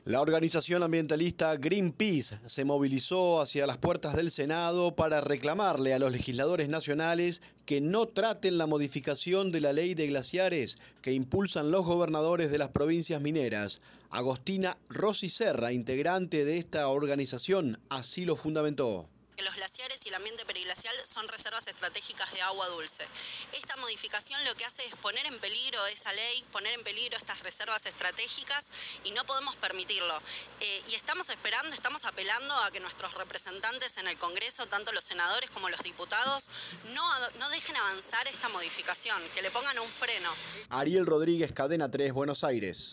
La organización ambientalista Greenpeace se movilizó hacia las puertas del Senado para reclamarle a los legisladores nacionales que no traten la modificación de la ley de glaciares que impulsan los gobernadores de las provincias mineras. Agostina Rossi Serra, integrante de esta organización, así lo fundamentó. Los glaciares y el ambiente periglacial son reservas estratégicas de agua dulce. Esta modificación lo que hace es poner en peligro esa ley, poner en peligro estas reservas estratégicas y no podemos permitirlo. Y estamos apelando a que nuestros representantes en el Congreso, tanto los senadores como los diputados, no dejen avanzar esta modificación, que le pongan un freno. Ariel Rodríguez, Cadena 3, Buenos Aires.